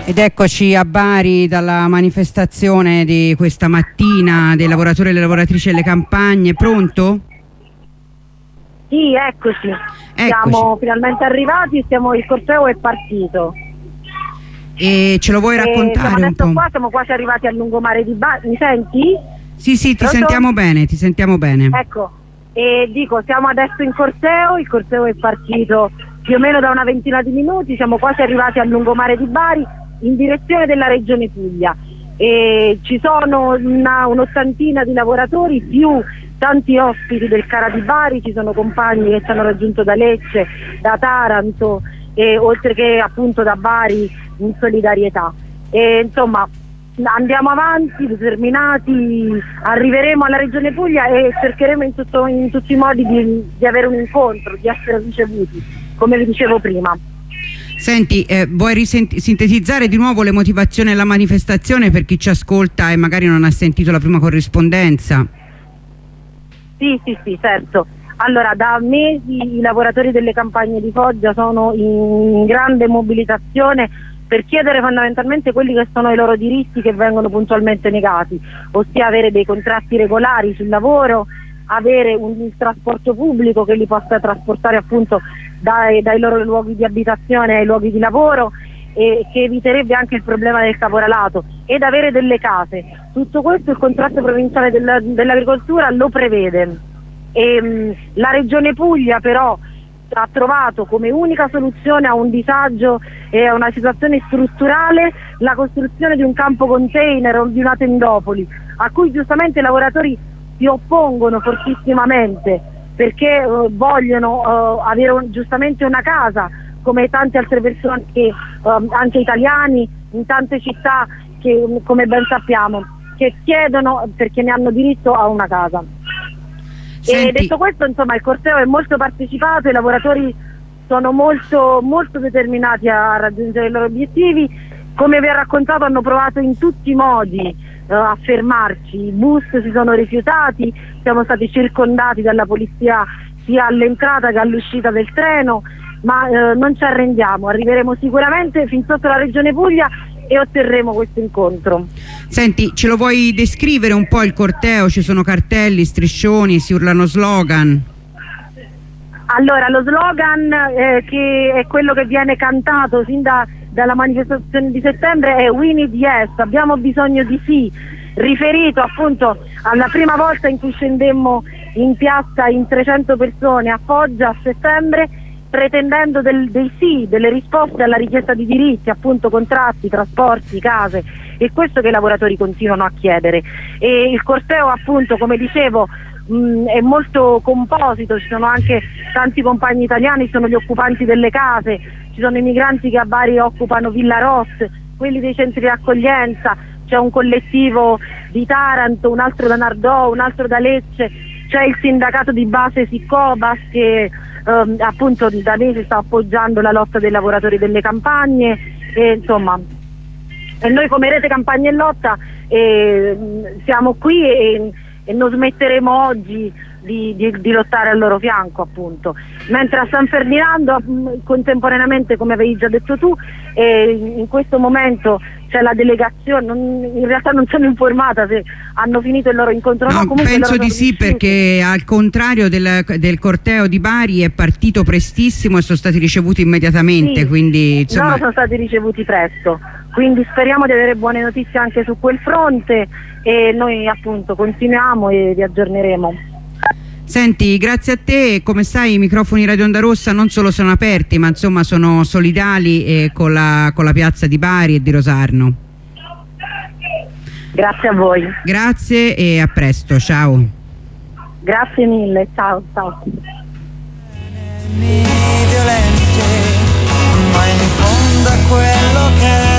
Ed eccoci a Bari dalla manifestazione di questa mattina dei lavoratori e le lavoratrici delle campagne. Pronto? Sì, eccoci. Siamo finalmente arrivati, il corteo è partito. E ce lo vuoi raccontare un po'? Siamo quasi arrivati al lungomare di Bari. Mi senti? Sì, ti sentiamo bene, ti sentiamo bene. Ecco, e dico, siamo adesso in corteo, il corteo è partito più o meno da una ventina di minuti, siamo quasi arrivati al lungomare di Bari in direzione della Regione Puglia. E ci sono un'ottantina di lavoratori più tanti ospiti del CARA di Bari, ci sono compagni che ci hanno raggiunto da Lecce, da Taranto e oltre che appunto da Bari in solidarietà. E insomma andiamo avanti determinati, arriveremo alla Regione Puglia e cercheremo in tutti i modi di avere un incontro, di essere ricevuti, come vi dicevo prima. Senti, vuoi sintetizzare di nuovo le motivazioni della manifestazione per chi ci ascolta e magari non ha sentito la prima corrispondenza? Sì, certo. Allora, da mesi i lavoratori delle campagne di Foggia sono in grande mobilitazione per chiedere fondamentalmente quelli che sono i loro diritti che vengono puntualmente negati, ossia avere dei contratti regolari sul lavoro, avere un trasporto pubblico che li possa trasportare appunto dai loro luoghi di abitazione ai luoghi di lavoro e che eviterebbe anche il problema del caporalato, ed avere delle case. Tutto questo il contratto provinciale dell'agricoltura lo prevede. La Regione Puglia però ha trovato come unica soluzione a un disagio e a una situazione strutturale la costruzione di un campo container o di una tendopoli, a cui giustamente i lavoratori si oppongono fortissimamente perché vogliono avere giustamente una casa, come tante altre persone anche italiani in tante città che come ben sappiamo che chiedono perché ne hanno diritto a una casa. Senti. E detto questo, insomma, il corteo è molto partecipato, i lavoratori sono molto determinati a raggiungere i loro obiettivi. Come vi ho raccontato, hanno provato in tutti i modi a fermarci, i bus si sono rifiutati, siamo stati circondati dalla polizia sia all'entrata che all'uscita del treno, ma non ci arrendiamo, arriveremo sicuramente fin sotto la Regione Puglia e otterremo questo incontro. Senti, ce lo vuoi descrivere un po' il corteo? Ci sono cartelli, striscioni, si urlano slogan? Allora, lo slogan che è quello che viene cantato sin dalla manifestazione di settembre è "We need yes", abbiamo bisogno di sì, riferito appunto alla prima volta in cui scendemmo in piazza in 300 persone a Foggia a settembre, pretendendo dei sì, delle risposte alla richiesta di diritti, appunto contratti, trasporti, case, e questo che i lavoratori continuano a chiedere. E il corteo, appunto, come dicevo, è molto composito, ci sono anche tanti compagni italiani, ci sono gli occupanti delle case, ci sono i migranti che a Bari occupano Villa Ross, quelli dei centri di accoglienza, c'è un collettivo di Taranto, un altro da Nardò, un altro da Lecce, c'è il sindacato di base Sicobas che appunto da mesi sta appoggiando la lotta dei lavoratori delle campagne, e insomma e noi come Rete Campagne e Lotta siamo qui e non smetteremo oggi di lottare al loro fianco, appunto. Mentre a San Ferdinando contemporaneamente, come avevi già detto tu, in questo momento c'è la delegazione, in realtà non sono informata se hanno finito il loro incontro o no. Comunque penso di sì, perché al contrario del corteo di Bari è partito prestissimo e sono stati ricevuti immediatamente, sì, quindi insomma... No, sono stati ricevuti presto, quindi speriamo di avere buone notizie anche su quel fronte e noi appunto continuiamo e vi aggiorneremo. Senti, grazie a te. Come sai, i microfoni Radio Onda Rossa non solo sono aperti, ma insomma sono solidali con la piazza di Bari e di Rosarno. Grazie a voi. Grazie e a presto, ciao. Grazie mille, ciao. Violente, ma in fondo a quello che